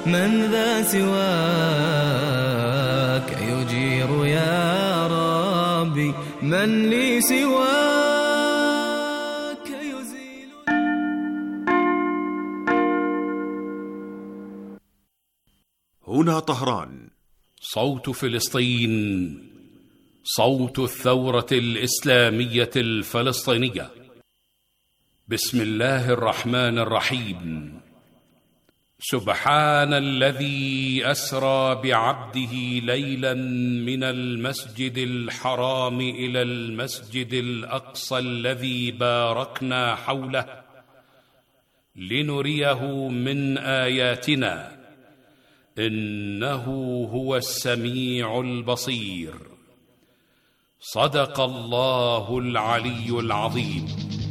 من ذا سواك يجير يا ربي؟ من لي سواك يزيل. هنا طهران، صوت فلسطين، صوت الثورة الإسلامية الفلسطينية. بسم الله الرحمن الرحيم. سبحان الذي أسرى بعبده ليلا من المسجد الحرام إلى المسجد الأقصى الذي باركنا حوله لنريه من آياتنا إنه هو السميع البصير. صدق الله العلي العظيم.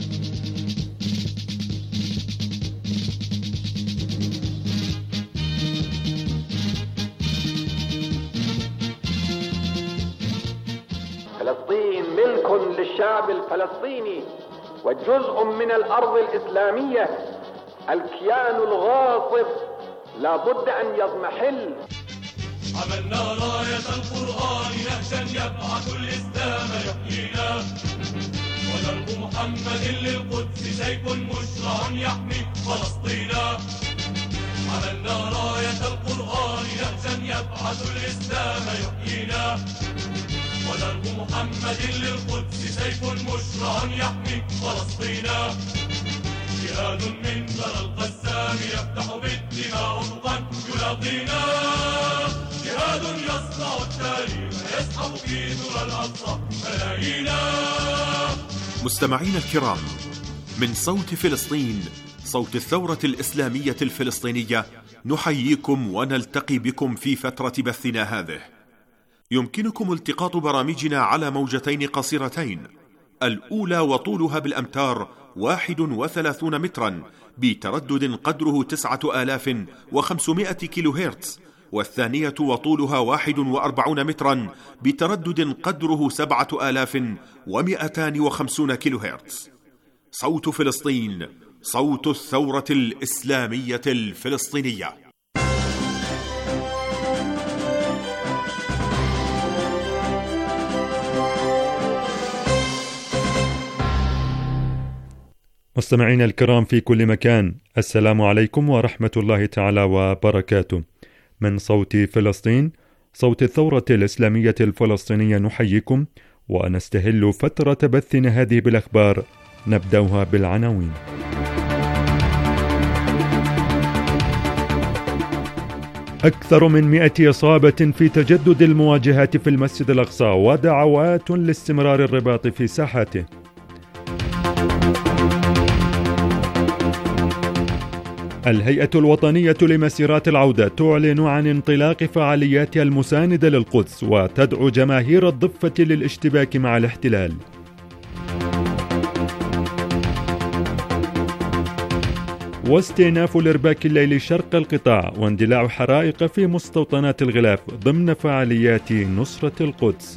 فلسطين ملك للشعب الفلسطيني وجزء من الأرض الإسلامية. الكيان الغاصب لا بد أن يضمحل. عملنا راية القرآن نهجا يبعث الإسلام يحيينا، ودرب محمد للقدس سيف مشرع يحمي فلسطينا. عملنا راية القرآن نهجا يبعث الإسلام يحيينا، ودرب محمد للقدس سيف مشرع يحمي فلسطينا. جهاد من ثرى القسام يفتح بالدماء أفقا يلاقينا، جهاد يصنع التاريخ يسحب في ذرى الأقصى ملايينا. مستمعين الكرام، من صوت فلسطين، صوت الثورة الإسلامية الفلسطينية، نحييكم ونلتقي بكم في فترة بثنا هذه. يمكنكم التقاط برامجنا على موجتين قصيرتين، الأولى وطولها بالأمتار 31 مترا بتردد قدره 9500 كيلو هرتز، والثانية وطولها 41 مترا بتردد قدره 7250 كيلو هرتز. صوت فلسطين، صوت الثورة الإسلامية الفلسطينية. مستمعينا الكرام في كل مكان، السلام عليكم ورحمة الله تعالى وبركاته. من صوت فلسطين، صوت الثورة الإسلامية الفلسطينية، نحييكم ونستهل فترة بثنا هذه بالأخبار. نبدأها بالعناوين. أكثر من 100 إصابة في تجدد المواجهات في المسجد الأقصى، ودعوات لاستمرار الرباط في ساحاته. الهيئة الوطنية لمسيرات العودة تعلن عن انطلاق فعالياتها المساندة للقدس، وتدعو جماهير الضفة للاشتباك مع الاحتلال. واستئناف الإرباك الليلي شرق القطاع، واندلاع حرائق في مستوطنات الغلاف ضمن فعاليات نصرة القدس.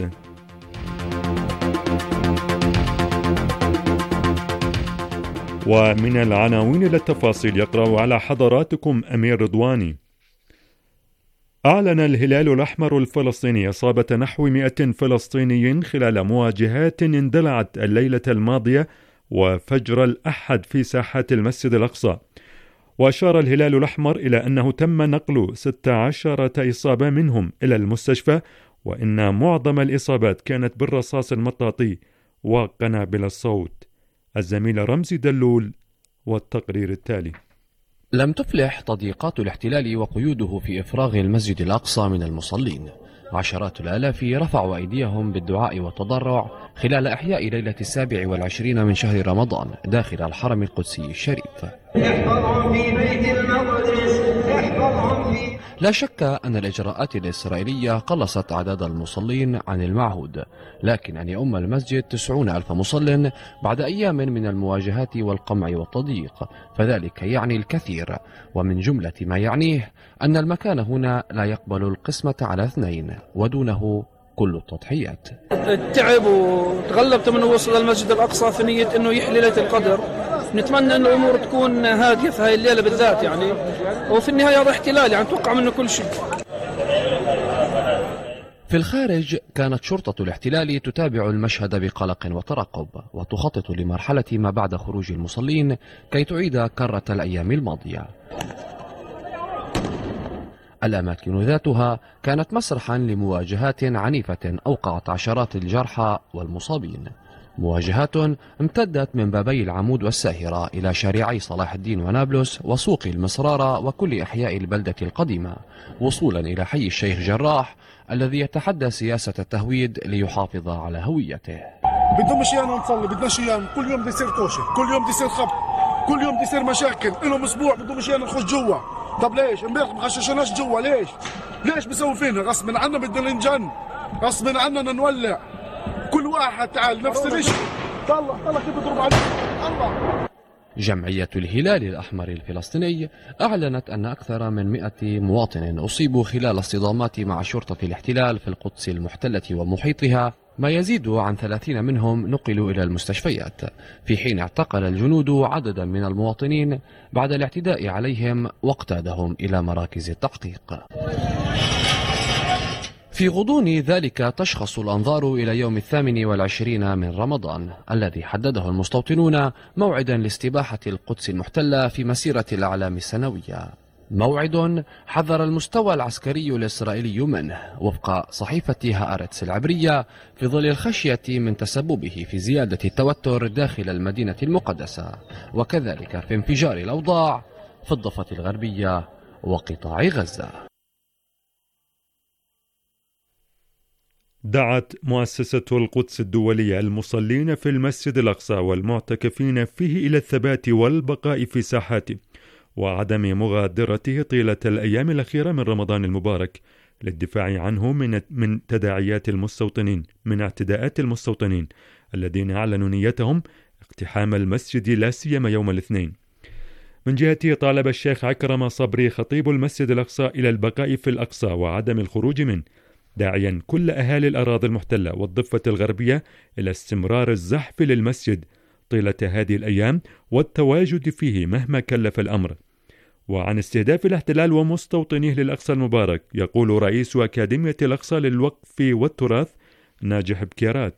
ومن العناوين للتفاصيل يقرأ على حضراتكم أمير رضواني. أعلن الهلال الأحمر الفلسطيني إصابة نحو 100 فلسطيني خلال مواجهات اندلعت الليلة الماضية وفجر الأحد في ساحات المسجد الأقصى. وأشار الهلال الأحمر إلى أنه تم نقل 16 إصابة منهم إلى المستشفى، وإن معظم الإصابات كانت بالرصاص المطاطي وقنابل الصوت. الزميل رمزي دلول والتقرير التالي. لم تفلح تضييقات الاحتلال وقيوده في إفراغ المسجد الأقصى من المصلين. عشرات الآلاف رفعوا أيديهم بالدعاء والتضرع خلال إحياء ليلة 27 من شهر رمضان داخل الحرم القدسي الشريف. لا شك أن الإجراءات الإسرائيلية قلصت أعداد المصلين عن المعهود، لكن أن يؤم المسجد 90,000 مصل بعد أيام من المواجهات والقمع والتضييق فذلك يعني الكثير، ومن جملة ما يعنيه أن المكان هنا لا يقبل القسمة على 2 ودونه كل التضحيات. تعب وتغلبت من وصل المسجد الأقصى في نية أنه يحيي ليلة القدر، نتمنى أن الأمور تكون هادية في هاي الليلة بالذات يعني، وفي النهاية هذا احتلال يعني نتوقع منه كل شيء. في الخارج كانت شرطة الاحتلال تتابع المشهد بقلق وترقب، وتخطط لمرحلة ما بعد خروج المصلين كي تعيد كرة الأيام الماضية. الأماكن ذاتها كانت مسرحا لمواجهات عنيفة أوقعت عشرات الجرحى والمصابين، مواجهات امتدت من بابي العمود والساهرة إلى شارعي صلاح الدين ونابلس وسوق المصرارة وكل أحياء البلدة القديمة، وصولا إلى حي الشيخ جراح الذي يتحدى سياسة التهويد ليحافظ على هويته. بدهم ايانا نصلي، بدناش ايانا، كل يوم بده يصير كوشه، كل يوم بده يصير خبط، كل يوم بده يصير مشاكل، لهم اسبوع بدهم ايانا نخش جوا. طب ليش؟ امبارح ما خششناش جوا، ليش؟ ليش بيسوي فينا؟ غصب عنا بدنا ننجن، غصب عنا نولع، كل واحد تعال نفس الشيء. طلع كيف بضرب عليك الله. جمعية الهلال الأحمر الفلسطيني أعلنت أن أكثر من 100 مواطن أصيبوا خلال اصطدامات مع شرطة الاحتلال في القدس المحتلة ومحيطها، ما يزيد عن 30 منهم نقلوا إلى المستشفيات، في حين اعتقل الجنود عددا من المواطنين بعد الاعتداء عليهم واقتادهم إلى مراكز التحقيق. في غضون ذلك تشخص الأنظار إلى يوم 28 من رمضان الذي حدده المستوطنون موعدا لاستباحة القدس المحتلة في مسيرة الأعلام السنوية، موعد حذر المستوى العسكري الإسرائيلي منه وفق صحيفة هآرتس العبرية في ظل الخشية من تسببه في زيادة التوتر داخل المدينة المقدسة، وكذلك في انفجار الأوضاع في الضفة الغربية وقطاع غزة. دعت مؤسسة القدس الدولية المصلين في المسجد الأقصى والمعتكفين فيه إلى الثبات والبقاء في ساحاته وعدم مغادرته طيلة الأيام الأخيرة من رمضان المبارك للدفاع عنه من تداعيات المستوطنين، من اعتداءات المستوطنين الذين أعلنوا نيتهم اقتحام المسجد لا سيما يوم الاثنين. من جهته طالب الشيخ عكرمة صبري خطيب المسجد الأقصى إلى البقاء في الأقصى وعدم الخروج منه، داعيا كل أهالي الأراضي المحتلة والضفة الغربية إلى استمرار الزحف للمسجد طيلة هذه الأيام والتواجد فيه مهما كلف الأمر. وعن استهداف الاحتلال ومستوطنيه للأقصى المبارك يقول رئيس أكاديمية الأقصى للوقف والتراث ناجح بكيرات: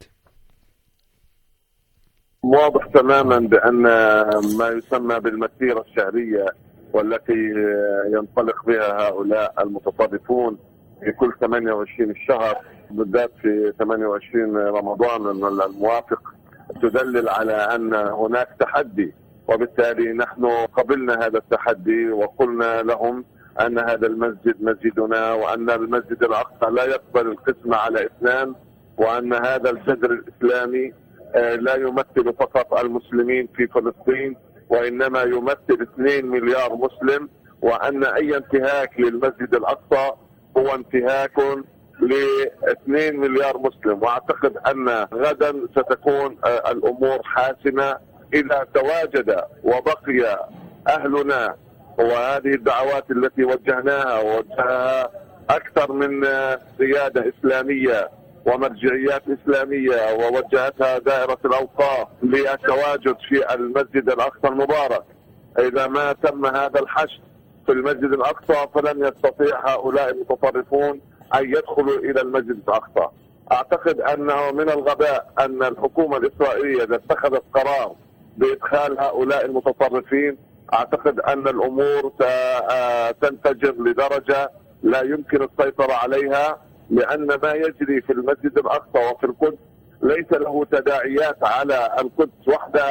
واضح تماما بأن ما يسمى بالمسيرة الشهرية والتي ينطلق بها هؤلاء المتطرفون في كل 28 الشهر بالذات في 28 رمضان الموافق تدلل على أن هناك تحدي، وبالتالي نحن قبلنا هذا التحدي وقلنا لهم أن هذا المسجد مسجدنا، وأن المسجد الأقصى لا يقبل القسم على اثنان، وأن هذا الجذر الإسلامي لا يمثل فقط المسلمين في فلسطين وإنما يمثل 2 مليار مسلم، وأن أي انتهاك للمسجد الأقصى هو انتهاك ل2 مليار مسلم. واعتقد ان غدا ستكون الامور حاسمه اذا تواجد وبقي اهلنا، وهذه الدعوات التي وجهناها ووجهها اكثر من قياده اسلاميه ومرجعيات اسلاميه ووجهتها دائره الاوقاف للتواجد في المسجد الاقصى المبارك. اذا ما تم هذا الحشد في المسجد الأقصى فلن يستطيع هؤلاء المتطرفون أن يدخلوا إلى المسجد الأقصى. أعتقد أنه من الغباء أن الحكومة الإسرائيلية إذا اتخذت قرار بإدخال هؤلاء المتطرفين، أعتقد أن الأمور تنفجر لدرجة لا يمكن السيطرة عليها، لأن ما يجري في المسجد الأقصى وفي القدس ليس له تداعيات على القدس وحدها.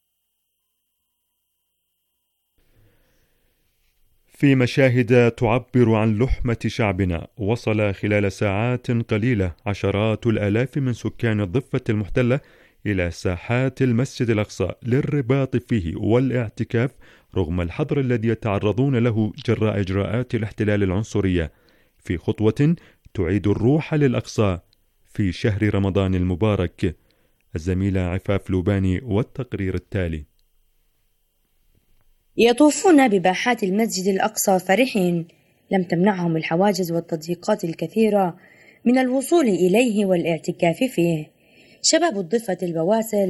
في مشاهد تعبر عن لحمة شعبنا، وصل خلال ساعات قليلة عشرات الآلاف من سكان الضفة المحتلة إلى ساحات المسجد الأقصى للرباط فيه والاعتكاف رغم الحظر الذي يتعرضون له جراء إجراءات الاحتلال العنصرية، في خطوة تعيد الروح للأقصى في شهر رمضان المبارك. الزميلة عفاف لوباني والتقرير التالي. يطوفون بباحات المسجد الأقصى فرحين، لم تمنعهم الحواجز والتضييقات الكثيرة من الوصول إليه والاعتكاف فيه. شباب الضفة البواسل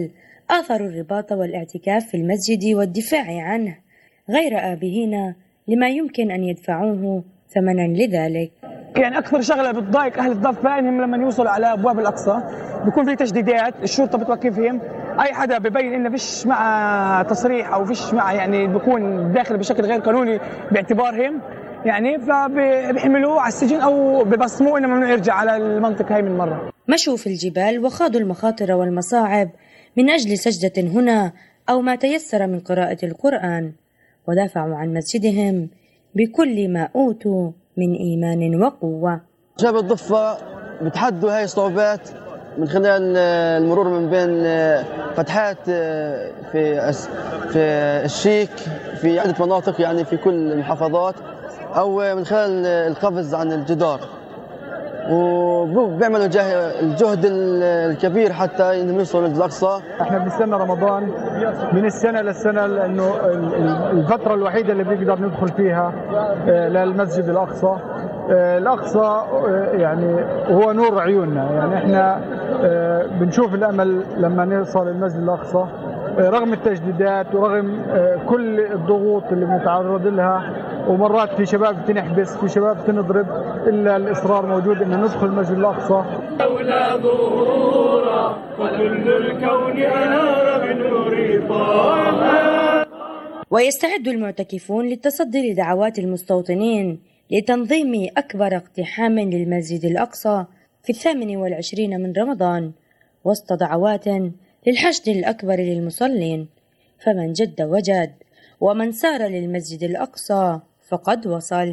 آثروا الرباط والاعتكاف في المسجد والدفاع عنه غير آبهين لما يمكن أن يدفعوه ثمنا لذلك. يعني أكثر شغلة بتضايق أهل الضفة إنهم لما يوصلوا على أبواب الأقصى بيكون في تشديدات، الشرطة بتوقفهم، أي حدا ببين إنه فيش معه تصريح أو فيش معه يعني بيكون داخل بشكل غير قانوني باعتبارهم يعني، فبيحملوه على السجن أو ببصموه إنه ممنوع يرجع على المنطقة هاي من مرة. مشوا في الجبال وخاضوا المخاطر والمصاعب من أجل سجدة هنا أو ما تيسر من قراءة القرآن، ودافعوا عن مسجدهم بكل ما أوتوا من إيمان وقوة. شباب الضفة بتحدوا هاي الصعوبات من خلال المرور من بين فتحات في الشيك في عدة مناطق يعني في كل المحافظات، أو من خلال القفز عن الجدار، وبيعملوا الجهد الكبير حتى إنهم يوصلوا للأقصى. احنا بنستنى رمضان من السنة للسنة لأنه الفترة الوحيدة اللي بنقدر ندخل فيها للمسجد الأقصى. الأقصى يعني هو نور عيوننا، يعني احنا بنشوف الأمل لما نوصل للمسجد الأقصى رغم التجديدات ورغم كل الضغوط اللي بنتعرض لها، ومرات في شباب بتنحبس، في شباب بتنضرب، إلا الإصرار موجود إن ندخل المسجد الأقصى. أولى ظهورا وكل الكون أنار بنور طه. ويستعد المعتكفون للتصدي لدعوات المستوطنين لتنظيم أكبر اقتحام للمسجد الأقصى في 28 من رمضان وسط دعوات للحشد الأكبر للمصلين، فمن جد وجد، ومن سار للمسجد الأقصى فقد وصل.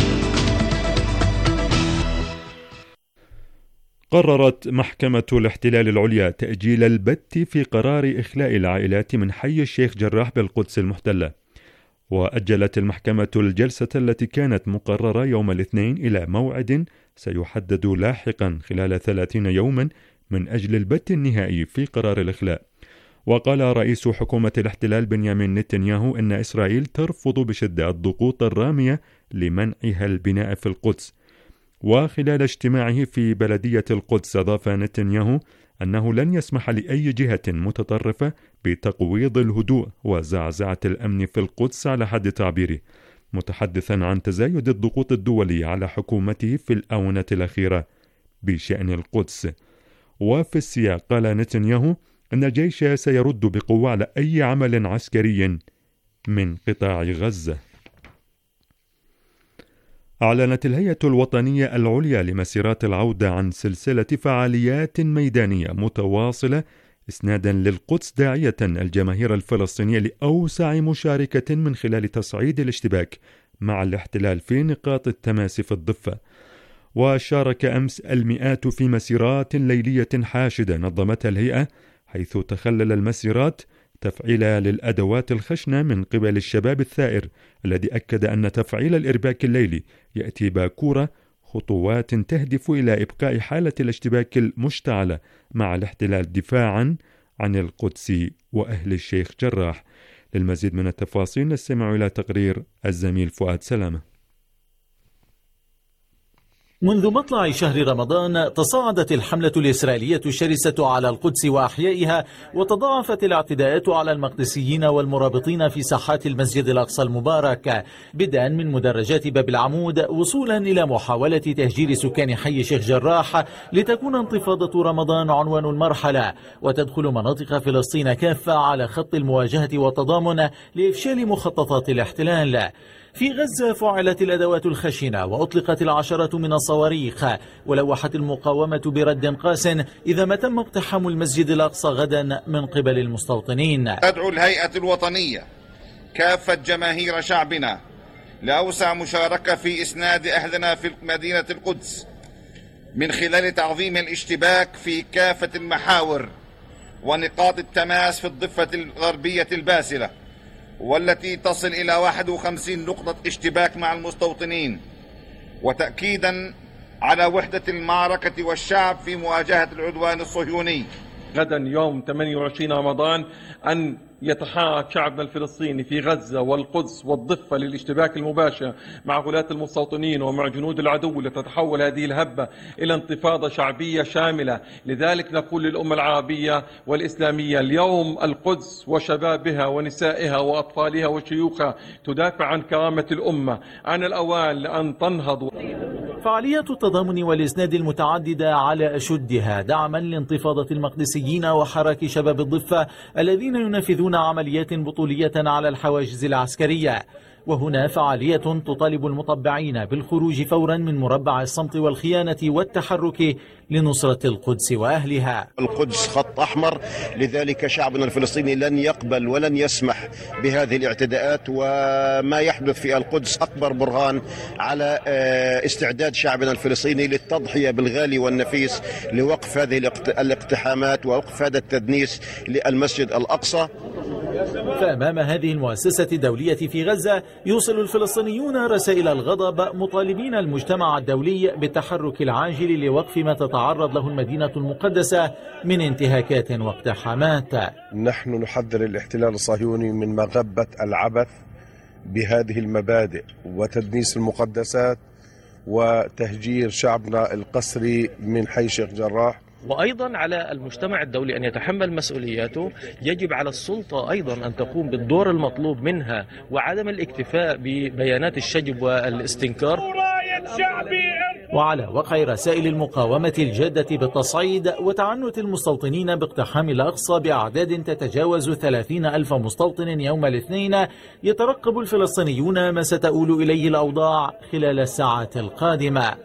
قررت محكمة الاحتلال العليا تأجيل البت في قرار إخلاء العائلات من حي الشيخ جراح بالقدس المحتلة، وأجلت المحكمة الجلسة التي كانت مقررة يوم الاثنين إلى موعد سيحدد لاحقا خلال 30 يوما من أجل البت النهائي في قرار الإخلاء. وقال رئيس حكومة الاحتلال بنيامين نتنياهو إن إسرائيل ترفض بشدة الضغوط الرامية لمنعها البناء في القدس. وخلال اجتماعه في بلدية القدس أضاف نتنياهو أنه لن يسمح لأي جهة متطرفة بتقويض الهدوء وزعزعة الأمن في القدس على حد تعبيره، متحدثا عن تزايد الضغوط الدولية على حكومته في الآونة الأخيرة بشأن القدس. وفي السياق قال نتنياهو أن الجيش سيرد بقوة على أي عمل عسكري من قطاع غزة. أعلنت الهيئة الوطنية العليا لمسيرات العودة عن سلسلة فعاليات ميدانية متواصلة إسنادا للقدس، داعية الجماهير الفلسطينية لأوسع مشاركة من خلال تصعيد الاشتباك مع الاحتلال في نقاط التماس في الضفة. وشارك أمس المئات في مسيرات ليلية حاشدة نظمتها الهيئة، حيث تخلل المسيرات تفعيلها للأدوات الخشنة من قبل الشباب الثائر، الذي أكد أن تفعيل الإرباك الليلي يأتي باكورة خطوات تهدف إلى إبقاء حالة الاشتباك المشتعلة مع الاحتلال دفاعا عن القدس وأهل الشيخ جراح. للمزيد من التفاصيل نستمع إلى تقرير الزميل فؤاد سلامة. منذ مطلع شهر رمضان تصاعدت الحملة الإسرائيلية الشرسة على القدس وأحيائها، وتضاعفت الاعتداءات على المقدسيين والمرابطين في ساحات المسجد الأقصى المبارك، بدءا من مدرجات باب العمود وصولا إلى محاولة تهجير سكان حي شيخ جراح لتكون انتفاضة رمضان عنوان المرحلة، وتدخل مناطق فلسطين كافة على خط المواجهة والتضامن لإفشال مخططات الاحتلال. في غزة فعلت الأدوات الخشنة وأطلقت العشرات من الصواريخ، ولوحت المقاومة برد قاس إذا ما تم اقتحام المسجد الأقصى غدا من قبل المستوطنين. تدعو الهيئة الوطنية كافة جماهير شعبنا لأوسع مشاركة في إسناد أهلنا في مدينة القدس من خلال تعظيم الاشتباك في كافة المحاور ونقاط التماس في الضفة الغربية الباسلة، والتي تصل إلى 51 نقطة اشتباك مع المستوطنين، وتأكيدا على وحدة المعركة والشعب في مواجهة العدوان الصهيوني. غدا يوم 28 رمضان أن يتحرك شعبنا الفلسطيني في غزة والقدس والضفة للاشتباك المباشر مع غلاة المستوطنين ومع جنود العدو لتتحول هذه الهبة إلى انتفاضة شعبية شاملة. لذلك نقول للأمة العربية والإسلامية اليوم القدس وشبابها ونسائها وأطفالها وشيوخها تدافع عن كرامة الأمة. عن الأوان لأن تنهض. فعاليات التضامن والإسناد المتعددة على أشدها دعما لانتفاضة المقدسيين وحراك شباب الضفة الذين ينفذون عمليات بطولية على الحواجز العسكرية. وهنا فعالية تطالب المطبعين بالخروج فورا من مربع الصمت والخيانة والتحرك لنصرة القدس وأهلها. القدس خط أحمر، لذلك شعبنا الفلسطيني لن يقبل ولن يسمح بهذه الاعتداءات، وما يحدث في القدس أكبر برهان على استعداد شعبنا الفلسطيني للتضحية بالغالي والنفيس لوقف هذه الاقتحامات ووقف هذا التدنيس للمسجد الأقصى. فأمام هذه المؤسسة الدولية في غزة يوصل الفلسطينيون رسائل الغضب مطالبين المجتمع الدولي بالتحرك العاجل لوقف ما تتعرض له المدينة المقدسة من انتهاكات واقتحامات. نحن نحذر الاحتلال الصهيوني من مغبة العبث بهذه المبادئ وتدنيس المقدسات وتهجير شعبنا القسري من حي شيخ جراح. وأيضا على المجتمع الدولي أن يتحمل مسؤولياته. يجب على السلطة أيضا أن تقوم بالدور المطلوب منها وعدم الاكتفاء ببيانات الشجب والاستنكار. وعلى وقع رسائل المقاومة الجادة بالتصعيد وتعنت المستوطنين باقتحام الأقصى بأعداد تتجاوز 30,000 مستوطن يوم الاثنين، يترقب الفلسطينيون ما ستؤول إليه الأوضاع خلال الساعات القادمة.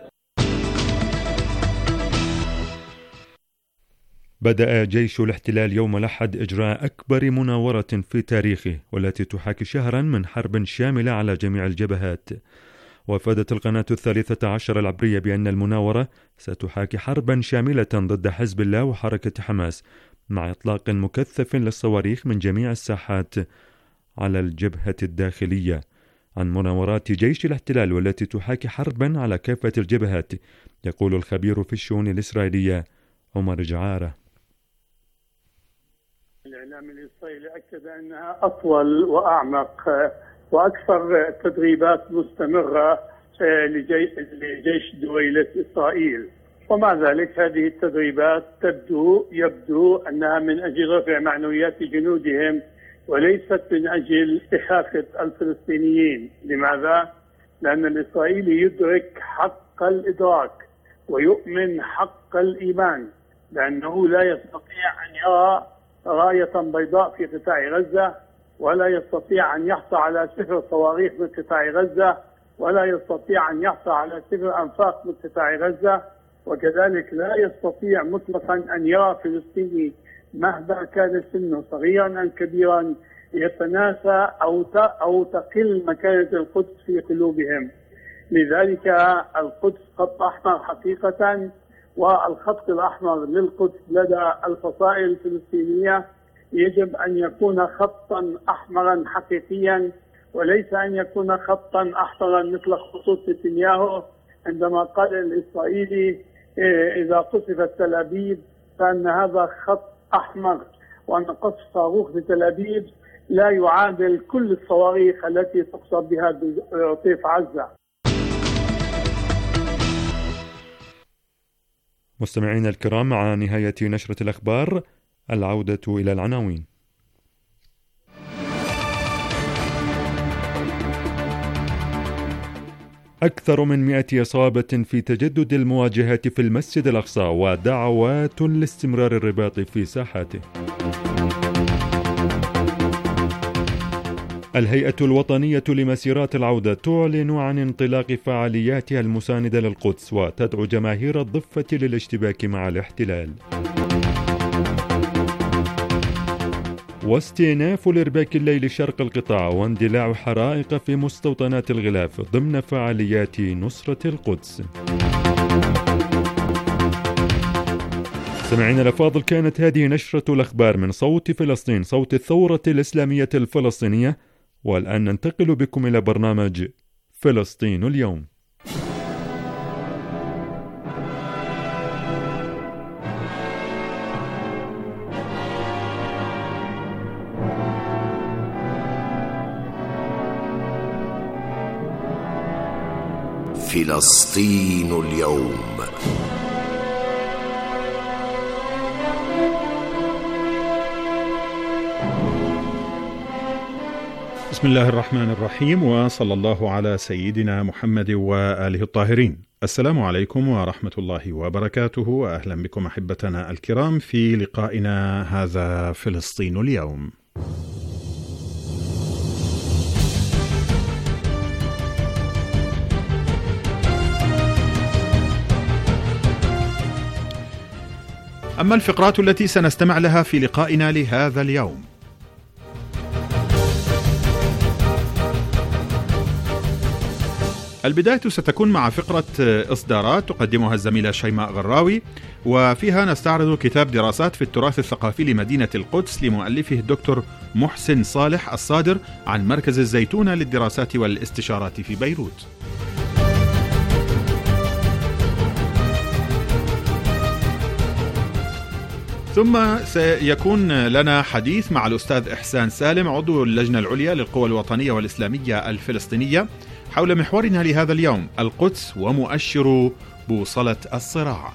بدأ جيش الاحتلال يوم الأحد إجراء أكبر مناورة في تاريخه، والتي تحاكي شهرا من حرب شاملة على جميع الجبهات. وافادت القناة 13 العبرية بأن المناورة ستحاكي حربا شاملة ضد حزب الله وحركة حماس، مع إطلاق مكثف للصواريخ من جميع الساحات على الجبهة الداخلية. عن مناورات جيش الاحتلال والتي تحاكي حربا على كافة الجبهات يقول الخبير في الشؤون الإسرائيلية عمر جعارة. الإعلام الإسرائيلي أكد أنها أطول وأعمق وأكثر تدريبات مستمرة لجيش دويلة إسرائيل، ومع ذلك هذه التدريبات يبدو أنها من أجل رفع معنويات جنودهم وليست من أجل إخافة الفلسطينيين. لماذا؟ لأن الإسرائيلي يدرك حق الإدراك ويؤمن حق الإيمان بأنه لا يستطيع أن يرى راية بيضاء في قطاع غزة، ولا يستطيع أن يحصل على 0 صواريخ من قطاع غزة، ولا يستطيع أن يحصل على 0 أنفاق من قطاع غزة، وكذلك لا يستطيع مطلقا أن يرى فلسطيني مهما كان سنه صغيرا أم كبيرا يتناسى أو تقل مكانة القدس في قلوبهم. لذلك القدس خط أحمر حقيقة، والخط الأحمر للقدس لدى الفصائل الفلسطينية يجب أن يكون خطا أحمرا حقيقيا، وليس أن يكون خطا أحمرا مثل خطوط نتنياهو عندما قال الإسرائيلي إذا قصفت تل أبيب فإن هذا خط أحمر، وأن قصف صاروخ بتل أبيب لا يعادل كل الصواريخ التي تقصف بها طيف عزة. مستمعينا الكرام، مع نهاية نشرة الأخبار العودة إلى العناوين. أكثر من 100 إصابة في تجدد المواجهات في المسجد الأقصى، ودعوات لاستمرار الرباط في ساحاته. الهيئة الوطنية لمسيرات العودة تعلن عن انطلاق فعالياتها المساندة للقدس، وتدعو جماهير الضفة للاشتباك مع الاحتلال. واستئناف الإرباك الليل شرق القطاع، واندلاع حرائق في مستوطنات الغلاف ضمن فعاليات نصرة القدس. سمعنا الأفاضل، كانت هذه نشرة الأخبار من صوت فلسطين، صوت الثورة الإسلامية الفلسطينية. والآن ننتقل بكم إلى برنامج فلسطين اليوم. فلسطين اليوم. بسم الله الرحمن الرحيم، وصلى الله على سيدنا محمد وآله الطاهرين. السلام عليكم ورحمة الله وبركاته، وأهلا بكم أحبتنا الكرام في لقائنا هذا فلسطين اليوم. أما الفقرات التي سنستمع لها في لقائنا لهذا اليوم: البداية ستكون مع فقرة إصدارات تقدمها الزميلة شيماء غراوي، وفيها نستعرض كتاب دراسات في التراث الثقافي لمدينة القدس لمؤلفه الدكتور محسن صالح الصادر عن مركز الزيتونة للدراسات والاستشارات في بيروت. ثم سيكون لنا حديث مع الأستاذ إحسان سالم عضو اللجنة العليا للقوى الوطنية والإسلامية الفلسطينية حول محورنا لهذا اليوم: القدس ومؤشر بوصلة الصراع.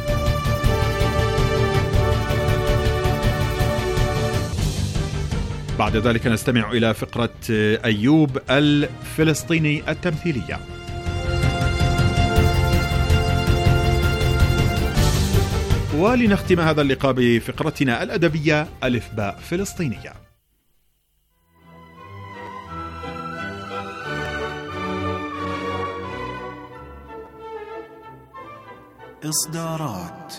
بعد ذلك نستمع إلى فقرة أيوب الفلسطيني التمثيلية. ولنختم هذا اللقاء بفقرتنا الأدبية ألف باء فلسطينية. إصدارات.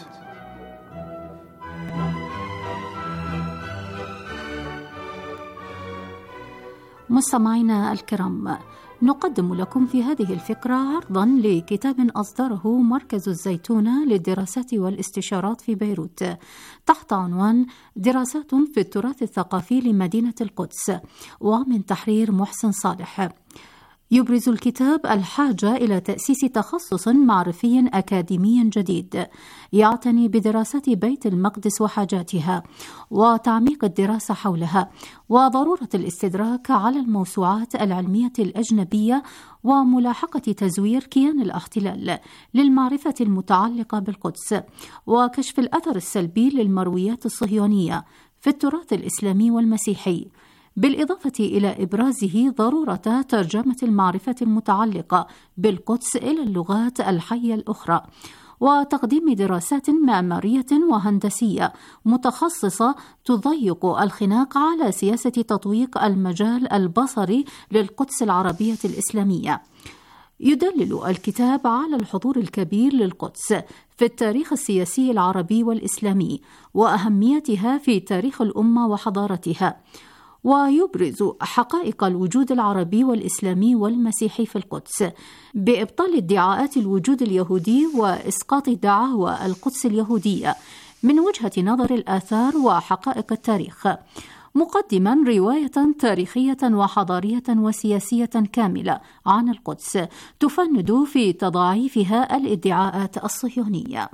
مستمعينا الكرام، نقدم لكم في هذه الفقرة عرضا لكتاب أصدره مركز الزيتونة للدراسات والاستشارات في بيروت تحت عنوان دراسات في التراث الثقافي لمدينة القدس، ومن تحرير محسن صالح. يبرز الكتاب الحاجة إلى تأسيس تخصص معرفي أكاديمي جديد يعتني بدراسة بيت المقدس وحاجاتها وتعميق الدراسة حولها، وضرورة الاستدراك على الموسوعات العلمية الأجنبية وملاحقة تزوير كيان الاحتلال للمعرفة المتعلقة بالقدس، وكشف الأثر السلبي للمرويات الصهيونية في التراث الإسلامي والمسيحي، بالإضافة إلى إبرازه ضرورة ترجمة المعرفة المتعلقة بالقدس إلى اللغات الحية الأخرى، وتقديم دراسات معمارية وهندسية متخصصة تضيق الخناق على سياسة تطويق المجال البصري للقدس العربية الإسلامية. يدلل الكتاب على الحضور الكبير للقدس في التاريخ السياسي العربي والإسلامي وأهميتها في تاريخ الأمة وحضارتها، ويبرز حقائق الوجود العربي والإسلامي والمسيحي في القدس بإبطال ادعاءات الوجود اليهودي وإسقاط دعاوى القدس اليهودية من وجهة نظر الآثار وحقائق التاريخ، مقدما رواية تاريخية وحضارية وسياسية كاملة عن القدس تفند في تضاعيفها الادعاءات الصهيونية.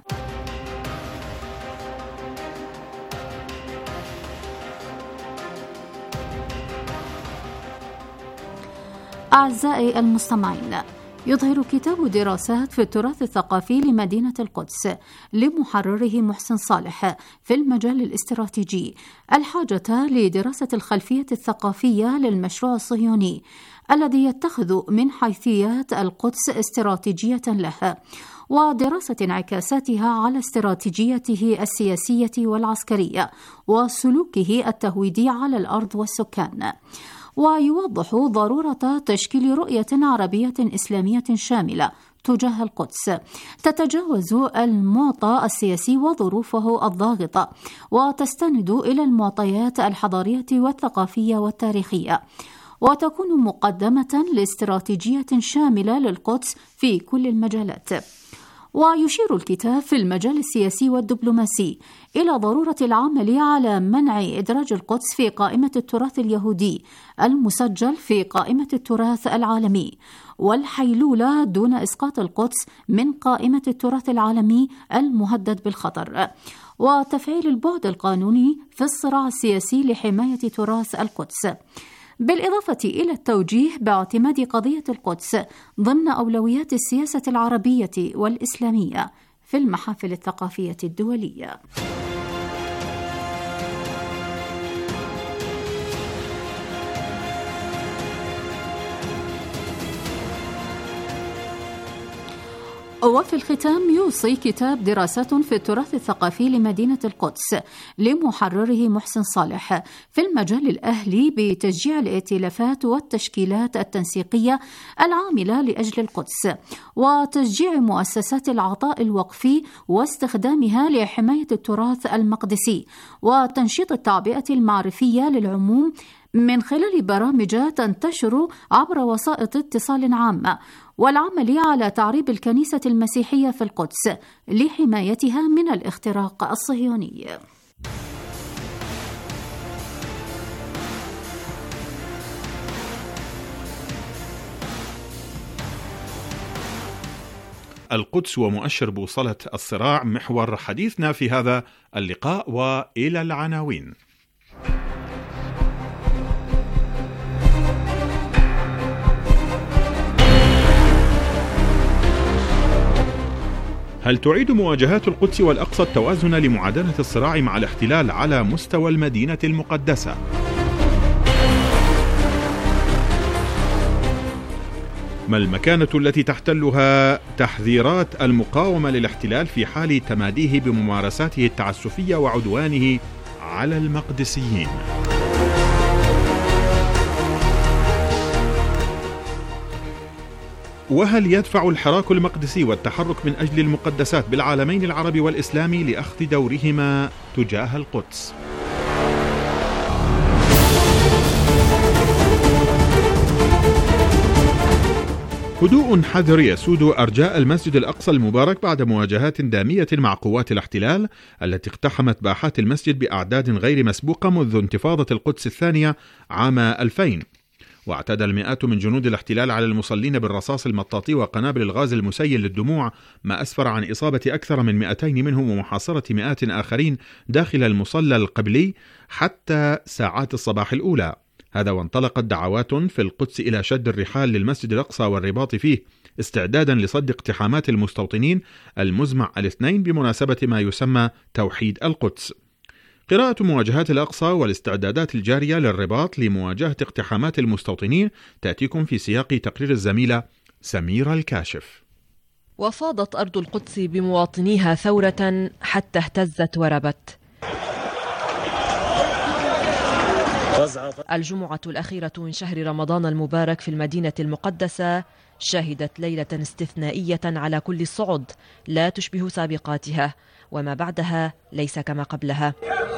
أعزائي المستمعين، يظهر كتاب دراسات في التراث الثقافي لمدينة القدس لمحرره محسن صالح في المجال الاستراتيجي الحاجة لدراسة الخلفية الثقافية للمشروع الصهيوني الذي يتخذ من حيثيات القدس استراتيجية له، ودراسة انعكاساتها على استراتيجيته السياسية والعسكرية وسلوكه التهويدي على الأرض والسكان. ويوضح ضرورة تشكيل رؤية عربية إسلامية شاملة تجاه القدس تتجاوز المعطى السياسي وظروفه الضاغطة، وتستند إلى المعطيات الحضارية والثقافية والتاريخية، وتكون مقدمة لاستراتيجية شاملة للقدس في كل المجالات. ويشير الكتاب في المجال السياسي والدبلوماسي إلى ضرورة العمل على منع إدراج القدس في قائمة التراث اليهودي المسجل في قائمة التراث العالمي، والحيلولة دون إسقاط القدس من قائمة التراث العالمي المهدد بالخطر، وتفعيل البعد القانوني في الصراع السياسي لحماية تراث القدس. بالإضافة إلى التوجيه باعتماد قضية القدس ضمن أولويات السياسة العربية والإسلامية في المحافل الثقافية الدولية. وفي الختام يوصي كتاب دراسات في التراث الثقافي لمدينة القدس لمحرره محسن صالح في المجال الأهلي بتشجيع الائتلافات والتشكيلات التنسيقية العاملة لأجل القدس وتشجيع مؤسسات العطاء الوقفي واستخدامها لحماية التراث المقدسي وتنشيط التعبئة المعرفية للعموم من خلال برامج تنتشر عبر وسائط اتصال عامة والعمل على تعريب الكنيسة المسيحية في القدس لحمايتها من الاختراق الصهيوني. القدس ومؤشر بوصلة الصراع محور حديثنا في هذا اللقاء، وإلى العناوين. هل تعيد مواجهات القدس والأقصى التوازن لمعادلة الصراع مع الاحتلال على مستوى المدينة المقدسة؟ ما المكانة التي تحتلها تحذيرات المقاومة للاحتلال في حال تماديه بممارساته التعسفية وعدوانه على المقدسيين؟ وهل يدفع الحراك المقدسي والتحرك من أجل المقدسات بالعالمين العربي والإسلامي لأخذ دورهما تجاه القدس؟ هدوء حذر يسود أرجاء المسجد الأقصى المبارك بعد مواجهات دامية مع قوات الاحتلال التي اقتحمت باحات المسجد بأعداد غير مسبوقة منذ انتفاضة القدس الثانية عام 2000. واعتدى المئات من جنود الاحتلال على المصلين بالرصاص المطاطي وقنابل الغاز المسيل للدموع، ما أسفر عن إصابة أكثر من 200 منهم ومحاصرة مئات آخرين داخل المصلى القبلي حتى ساعات الصباح الأولى. هذا وانطلقت دعوات في القدس إلى شد الرحال للمسجد الأقصى والرباط فيه استعدادا لصد اقتحامات المستوطنين المزمع الاثنين بمناسبة ما يسمى توحيد القدس. قراءة مواجهات الأقصى والاستعدادات الجارية للرباط لمواجهة اقتحامات المستوطنين تأتيكم في سياق تقرير الزميلة سميرة الكاشف. وفاضت أرض القدس بمواطنيها ثورة حتى اهتزت وربت. الجمعة الأخيرة من شهر رمضان المبارك في المدينة المقدسة شهدت ليلة استثنائية على كل الصعد لا تشبه سابقاتها، وما بعدها ليس كما قبلها.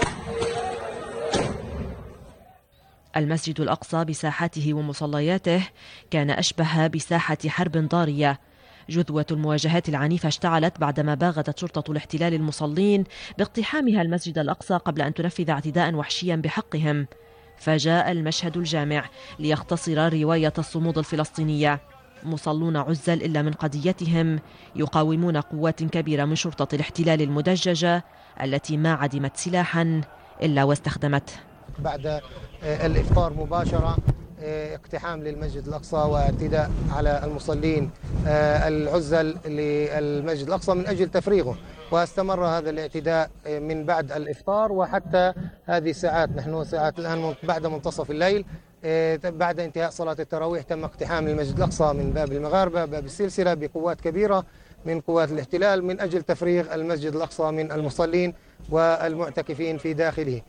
المسجد الأقصى بساحاته ومصلياته كان أشبه بساحة حرب ضارية. جذوة المواجهات العنيفة اشتعلت بعدما باغتت شرطة الاحتلال المصلين باقتحامها المسجد الأقصى قبل أن تنفذ اعتداء وحشيا بحقهم. فجاء المشهد الجامع ليختصر رواية الصمود الفلسطينية. مصلون عزل إلا من قضيتهم يقاومون قوات كبيرة من شرطة الاحتلال المدججة التي ما عدمت سلاحا إلا واستخدمته. بعد الإفطار مباشرة اقتحام للمسجد الأقصى واعتداء على المصلين العزل للمسجد الأقصى من أجل تفريغه، واستمر هذا الاعتداء من بعد الإفطار وحتى هذه الساعات. نحن ساعات الآن بعد منتصف الليل بعد انتهاء صلاة التراويح تم اقتحام المسجد الأقصى من باب المغاربة باب السلسلة بقوات كبيرة من قوات الاحتلال من أجل تفريغ المسجد الأقصى من المصلين والمعتكفين في داخله.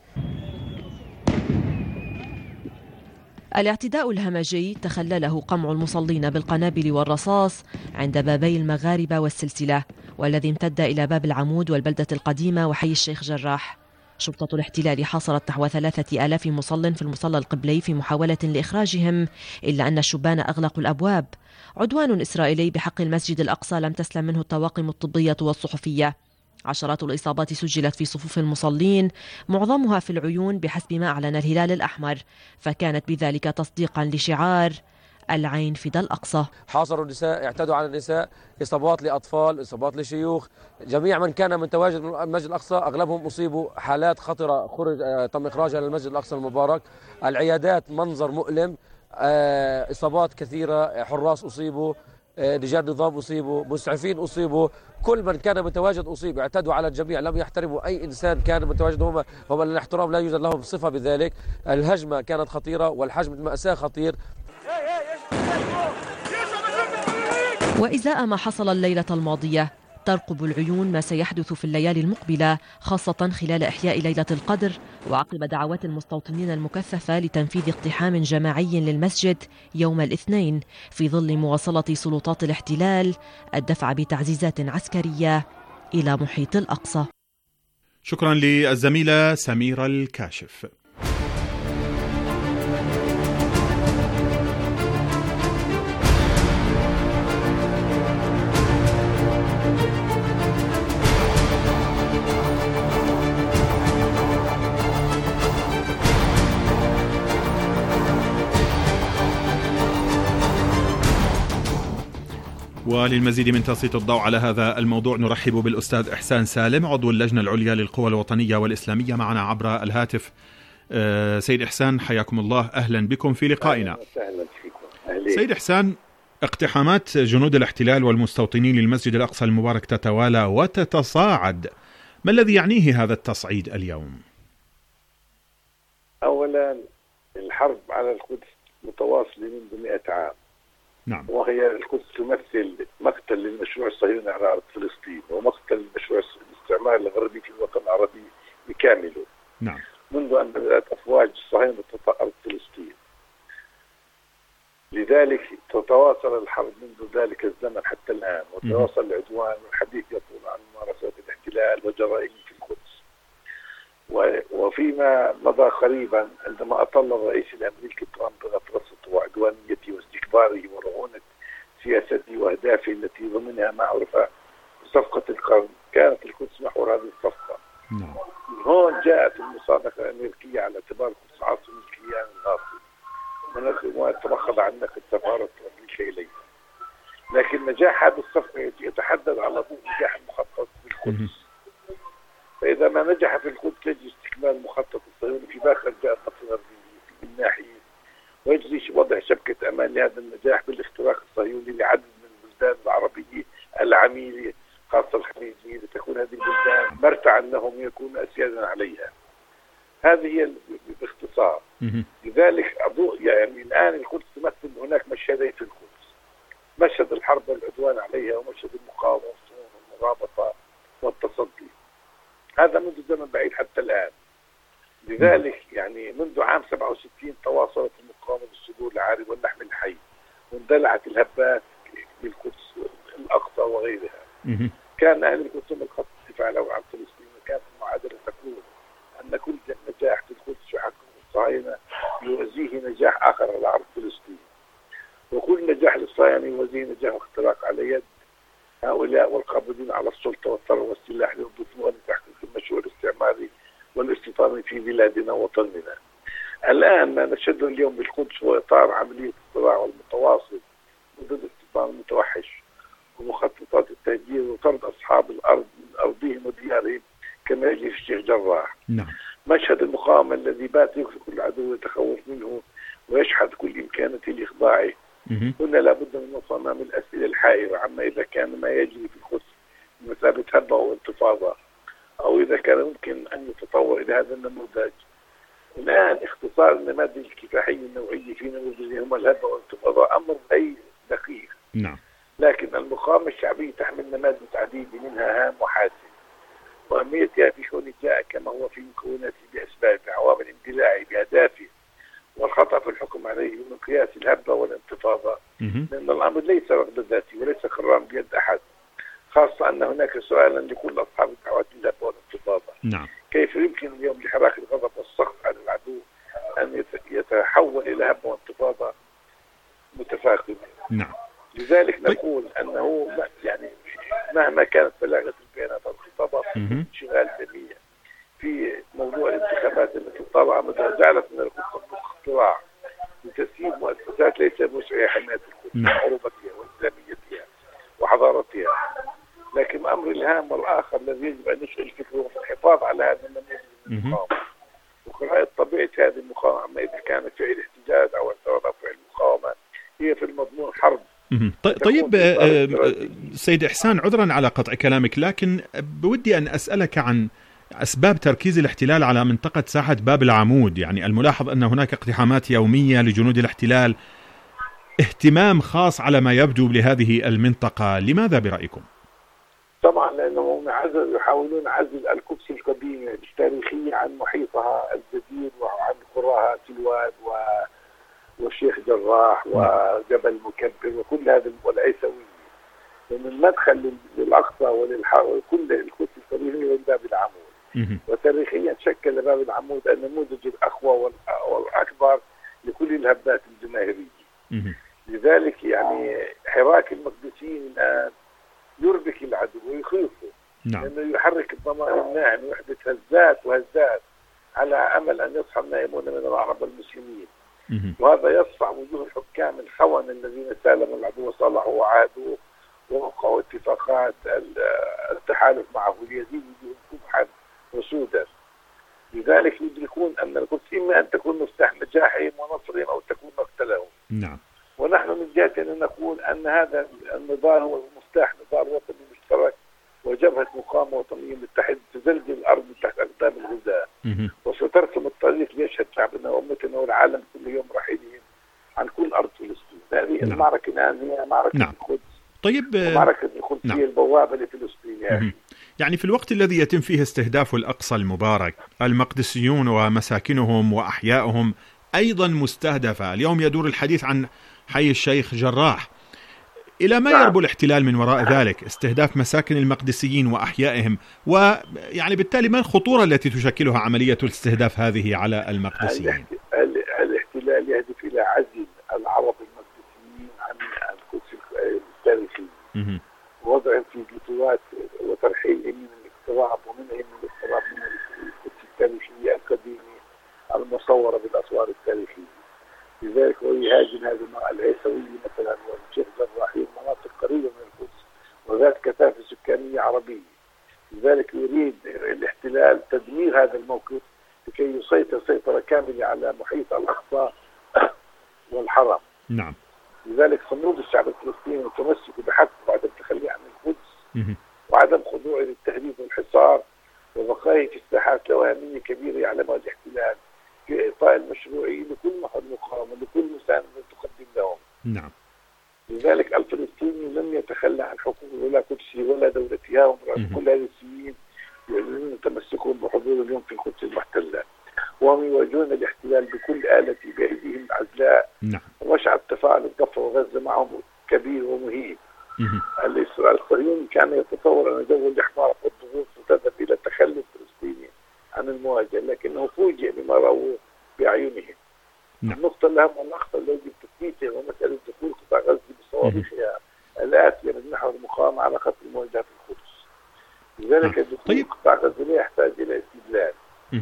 الاعتداء الهمجي تخلله قمع المصلين بالقنابل والرصاص عند بابي المغاربة والسلسلة، والذي امتد إلى باب العمود والبلدة القديمة وحي الشيخ جراح. شرطة الاحتلال حاصرت نحو 3000 مصل في المصلى القبلي في محاولة لإخراجهم، إلا أن الشبان أغلقوا الأبواب. عدوان إسرائيلي بحق المسجد الأقصى لم تسلم منه الطواقم الطبية والصحفية. عشرات الإصابات سجلت في صفوف المصلين، معظمها في العيون بحسب ما أعلن الهلال الأحمر، فكانت بذلك تصديقا لشعار العين فداء الأقصى. حاصروا النساء، اعتدوا على النساء، إصابات لأطفال، إصابات لشيوخ، جميع من كان متواجد من المسجد الأقصى أغلبهم أصيبوا، حالات خطرة تم إخراجها إلى المسجد الأقصى المبارك. العيادات منظر مؤلم، إصابات كثيرة، حراس أصيبوا، رجال نظام أصيبوا، مسعفين أصيبوا، كل من كان متواجد أصيب. اعتدوا على الجميع، لم يحترموا أي إنسان كان متواجد، هم الاحترام لا يوجد لهم صفة بذلك. الهجمة كانت خطيرة والحجم المأساة خطير. وإزاء ما حصل الليلة الماضية ترقب العيون ما سيحدث في الليالي المقبلة، خاصة خلال إحياء ليلة القدر وعقب دعوات المستوطنين المكثفة لتنفيذ اقتحام جماعي للمسجد يوم الاثنين، في ظل مواصلة سلطات الاحتلال الدفع بتعزيزات عسكرية إلى محيط الأقصى. شكرا للزميلة سميرة الكاشف. وللمزيد من تسليط الضوء على هذا الموضوع نرحب بالأستاذ إحسان سالم، عضو اللجنة العليا للقوى الوطنية والإسلامية، معنا عبر الهاتف. سيد إحسان حياكم الله، أهلا بكم في لقائنا. أهلا فيكم. سيد إحسان، اقتحامات جنود الاحتلال والمستوطنين للمسجد الأقصى المبارك تتوالى وتتصاعد، ما الذي يعنيه هذا التصعيد اليوم؟ أولا الحرب على القدس متواصلة منذ 100 عام. نعم. وهي القدس تمثل مقتل للمشروع الصهيوني على أرض فلسطين ومقتل للمشروع الاستعمار الغربي في الوطن العربي بكامله. نعم. منذ أن بدأت أفواج الصهاينة تطأ أرض فلسطين. لذلك تتواصل الحرب منذ ذلك الزمن حتى الآن، وتواصل العدوان، والحديث يطول عن ممارسات الاحتلال وجرائمه في القدس. وفيما مضى قريبا عندما أطل الرئيس الأمريكي ترامب بغطرسته وعدوانيته واستكباره ورعونة سياسته وأهدافه التي ضمنها ما عرف بصفقة القرن، كانت القدس محور هذه الصفقة. نعم. هون جاءت المصادقة الأمريكية على اعتبار القدس عاصمة الكيان الغاصب وتمخض عن نقل سفارة أمريكا إليها. لكن نجاح هذه الصفقة يتحدد على ضوء نجاح المخطط في القدس. فإذا ما نجح في القدس يجري استكمال المخطط الصهيوني في باقي أرجاء الضفة الغربية من ناحية، ويجري وضع شبكة أمان لهذا النجاح بالاختراق الصهيوني لعدد من البلدان العربية العميلة خاصة الخليجية، لتكون هذه البلدان مرتعا لهم يكونوا أسيادا عليها. هذه هي باختصار. لذلك يعني الآن القدس تمثل هناك مشهدين في القدس: مشهد الحرب والعدوان عليها، ومشهد المقاومة والمرابطة والتصدي. هذا منذ زمن بعيد حتى الآن. لذلك يعني منذ عام 67 تواصلت المقاومة بالصدور العاري واللحم الحي، واندلعت الهبات بالقدس الأقصى وغيرها. كان أهل القدس هم الخط الدفاع عن فلسطين، وكانت المعادلة تقول أن كل نجاح في القدس يحقق الصهاينة يوازيه نجاح آخر على أرض فلسطين، وكل نجاح للصهاينة يوازيه نجاح واختراق على يد هؤلاء والقابضين على السلطة والثروة والسلاح ليضيفوها لتحقيق المشروع الاستعماري والاستيطاني في بلادنا ووطننا. الآن ما نشهده اليوم بالقدس هو إطار عملية الصراع المتواصل ضد الاستيطان المتوحش ومخططات التهجير وطرد أصحاب الأرض من أرضهم وديارهم كما يجري في الشيخ جراح. نعم. مشهد المقاومة الذي بات يخلق العدو ويتخوف منه ويشحذ كل إمكانته لإخضاعه. هنا لابد من الوقوف أمام الأسئلة الحائرة عما إذا كان ما يجري في القدس بمثابة هبة وانتفاضة، أو إذا كان ممكن أن يتطور إلى هذا النموذج. الآن اختصار النماذج الكفاحية النوعية في نموذجهم الهبة والانتفاضة أمر غير دقيق. نعم. لكن المقاومة الشعبية تحمل نماذج عديدة منها هام وحاسم، وأهميتها في كون جاء كما هو في مكوناته بأسباب عوامل اندلاعه بأهدافه، والخطأ في الحكم عليه من قياس الهبة والانتفاضة، لأن الأمر ليس رغبة ذاتي وليس قرارا بيد أحد، خاصة أن هناك سؤالا لكل أصحاب الدعوات الهبة والانتفاضة. نعم. كيف يمكن اليوم لحراك الغضب والسخط على العدو أن يتحول إلى هبة وانتفاضة متفاقمة؟ نعم. لذلك نقول أنه يعني مهما كانت بلاغة البيانات والخطابات شغال جميع في موضوع الانتخابات التي طالما جعلت من الاقتراع لتسيير مؤسسات ليس مسرعة فيها. لكن الأمر الهام والآخر الذي يجب أن يشغل فكره هو الحفاظ على هذا النموذج من المقاومة وقراءة طبيعة هذه المقاومة، إذا كانت فعل احتجاج أو اعتراض أو فعل مقاومة هي في المضمون حرب. طيب سيد إحسان، عذرا على قطع كلامك، لكن بودي أن أسألك عن أسباب تركيز الاحتلال على منطقة ساحة باب العمود. يعني الملاحظ أن هناك اقتحامات يومية لجنود الاحتلال، اهتمام خاص على ما يبدو لهذه المنطقة، لماذا برأيكم؟ طبعا لأنهم يحاولون عزل القدس القديمة التاريخية عن محيطها الجديد وعن قراها تلواد والشيخ جراح وجبل مكبر وكل هذا والعيسوية، لأن المدخل للأقصى وكل القدس القديمة هو باب العمود، وتاريخيا شكل باب العمود النموذج الأقوى والأكبر لكل الهبات الجماهيرية. لذلك يعني حراك المقدسيين الآن يربك العدو ويخيفه، لأنه يحرك الضمائر الناعم ويحدث هزات على أمل أن يصحى النائمون من العرب والمسلمين، وهذا يصفع وجوه الحكام الخونة الذين سالموا العدو وصالحوا وعادوا ووقعوا اتفاقات التحالف معه ليزيد وجوههم قبحا وسودا. لذلك يدركون أن القدس إما أن تكون مفتاح نجاحهم ونصرهم أو تكون مقتلهم. ونحن من جهتنا نقول أن هذا النضال هو مفتاح نضال وطني مشترك وجبهة مقاومة وطنية متحدة تزلزل الأرض تحت أقدام الغزاة، وسترسم الطريق ليشهد شعبنا وأمتنا والعالم كل يوم رحيلهم عن كل أرض فلسطين. هذه المعركة الآن هي معركة القدس. طيب معركة القدس هي البوابة لفلسطين يا أخي. يعني في الوقت الذي يتم فيه استهداف الأقصى المبارك، المقدسيون ومساكنهم وأحيائهم أيضا مستهدفة. اليوم يدور الحديث عن حي الشيخ جراح. إلى ما يربو الاحتلال من وراء ذلك؟ استهداف مساكن المقدسيين وأحيائهم، ويعني بالتالي ما الخطورة التي تشكلها عملية الاستهداف هذه على المقدسيين؟ الاحتلال يهدف إلى عزل العرب المقدسيين عن القدس التاريخي، ووضعهم في جتوات وترحيلهم من الاقتراب ومنهم من الاقتراب من القدس التاريخية القديمة المصورة بالأسوار التاريخية. لذلك هو يهاجم هذه العيسوية مثلا والشيخ جراح مناطق قريبة من القدس وذات كثافة سكانية عربية. لذلك يريد الاحتلال تدمير هذا الموقف لكي يسيطر سيطرة كاملة على محيط الأقصى والحرم. لذلك صمود الشعب الفلسطيني متمسك بحق بعد التخلي عن القدس وعدم خضوعه للتهديد والحصار وبقائه في الساحات له أهمية كبيرة على مدى الاحتلال في إعطاء المشروعية لكل محل مقاومة لكل مساندة تقدم لهم. لذلك الفلسطيني لم يتخلى عن حقوقه ولا قدسه ولا دولتها، ومرات كل هذه السنين يعلنون تمسكهم بحضور اليوم في القدس المحتلة، وهم يواجهون الاحتلال بكل آلة بأيديهم العزلاء. ومشعل تفاعل الضفة وغزة معهم كبير ومهيب. الصهيوني كان يتصور أن جو الإحباط والضغوط ستذهب إلى التخلي الفلسطيني عن المواجهة، لكنه فوجئ بما رأوه بأعينهم. النقطة الأهم والأخطر التي يجب تثبيتها ومسألة دخول قطاع غزة بصواريخها الآتية من نحو المقاومة على خط المواجهة في القدس. لذلك دخول قطاع غزة لا يحتاج إلى استدلال.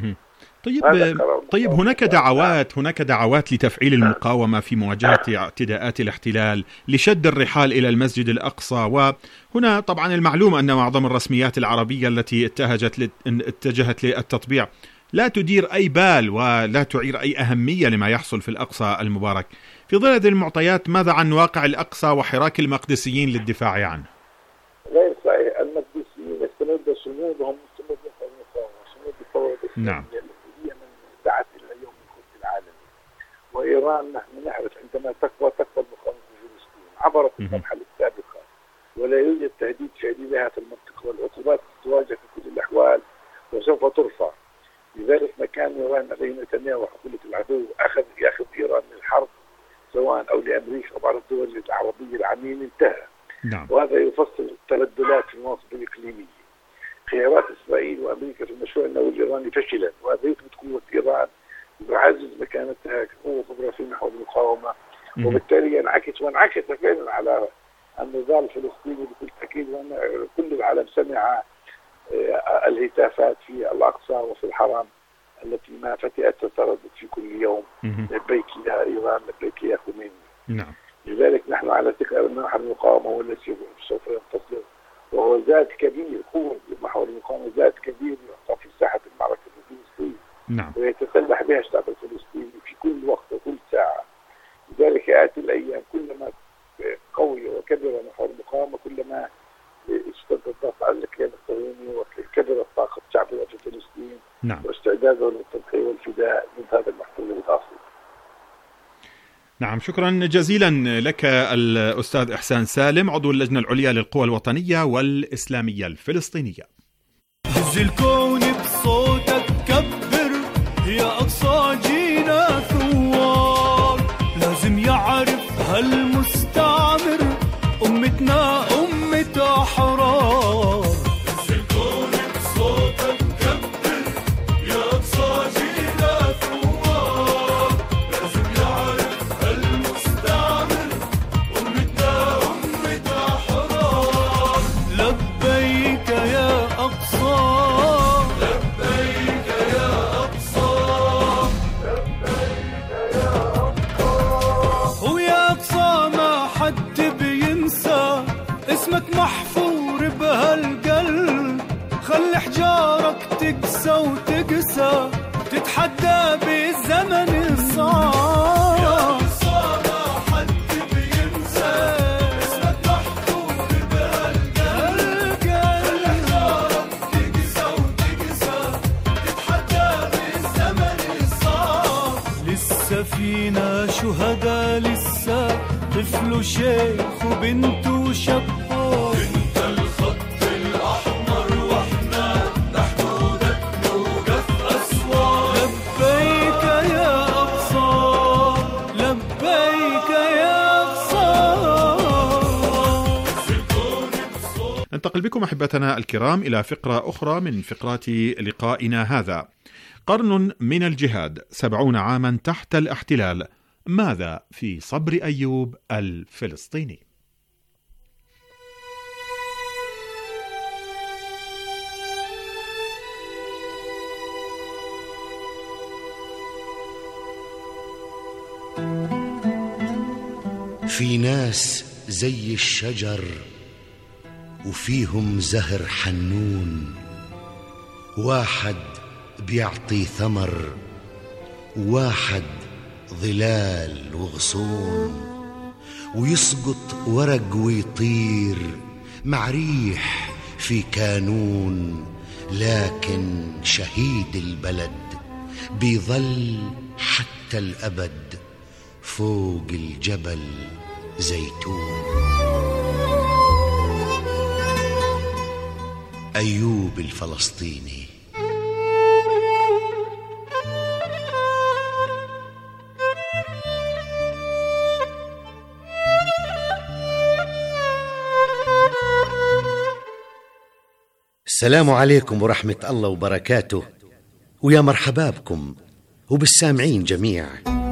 طيب هناك دعوات لتفعيل المقاومة في مواجهة اعتداءات الاحتلال، لشد الرحال إلى المسجد الأقصى، وهنا طبعا المعلوم أن معظم الرسميات العربية التي اتجهت للتطبيع لا تدير أي بال ولا تعير أي أهمية لما يحصل في الأقصى المبارك. في ظل هذه المعطيات ماذا عن واقع الأقصى وحراك المقدسيين للدفاع عنه؟ غير صحيح. المقدسيين يستمد صمودهم صمود المقاومة، صمود الثورة الإسلامية التي هي من دعت إلى اليوم القدس العالمي. وإيران نحن نعرف عندما تقوى المقاومة في فلسطين عبرت المرحلة السابقة، ولا يوجد تهديد فعلي لها في المنطقة، والعقوبات تواجه في كل الأحوال وسوف ترفع. لذلك ما كان إيران عليه نتنياهو وحكومة العدو يأخذ إيران من الحرب سواء أو لأمريكا أو بعض الدول العربية العميم انتهى. وهذا يفسر الترددات في المناطق الإقليمية. خيارات إسرائيل وأمريكا في المشروع النووي الإيراني فشلت، وهذا يثبت قوة إيران ويعزز مكانتها كقوة كبرى في محور المقاومة، وبالتالي وانعكس فعلا على النضال الفلسطيني بكل تأكيد. وأن كل العالم سمع الهتافات في الأقصى وفي الحرم التي ما فتئت تتردد في كل يوم: لبيك يا إيران، لبيك يا خميني. لذلك نحن على ثقة أن نحن المقاومة هو الذي سوف ينتصر زاد كبير، قوة محور المقاومة زاد كبير يحصل في ساحة المعركة الفلسطينية. نعم. ويتسلح بها الشعب الفلسطيني في كل وقت وكل ساعة. لذلك آتي الأيام كلما قوي وكبر محور المقاومة كلما اشتد الضغط على الكيان الصهيوني وكبرت طاقة شعب فلسطين. نعم. واستعداده للتضحية والفداء ضد هذا المحتل الغاصب. نعم، شكرا جزيلا لك الأستاذ إحسان سالم، عضو اللجنة العليا للقوى الوطنية والإسلامية الفلسطينية. هز الكون بصوتك كبر يا أقصى جينا ثوار، لازم يعرف هالمستعمر أمتنا أمة أحرار. هز الكون بصوتك كبر يا أقصى جينا ثوار، لازم يعرف هالمستعمر أمتنا أمة أحرار. لبيك يا أقصى، لبيك يا أقصى، لبيك يا أقصى. ويا أقصى ما حد بينسى اسمك محفور بهالقلب، خلي حجارك تقسى وتقسى تتحدى بالزمن الصعب. يا أقصى ما حد بينسى اسمك محفور بهالقلب، خلي حجارك تقسى وتقسى تتحدى بالزمن الصعب. لسه فينا شهداء، لسه طفل وشيخ وبنت وشباب. انت الخط الأحمر واحنا لحدودك نوقف أسوار. لبيك يا أقصى، لبيك يا أقصى. ننتقل بكم أحبتنا الكرام إلى فقرة أخرى من فقرات لقائنا هذا. قرن من الجهاد، 70 عاما تحت الاحتلال، ماذا في صبر أيوب الفلسطيني؟ في ناس زي الشجر وفيهم زهر حنون، واحد بيعطي ثمر وواحد ظلال وغصون، ويسقط ورق ويطير مع ريح في كانون، لكن شهيد البلد بيظل حتى الأبد فوق الجبل زيتون. أيوب الفلسطيني. السلام عليكم ورحمة الله وبركاته، ويا مرحبا بكم وبالسامعين جميع.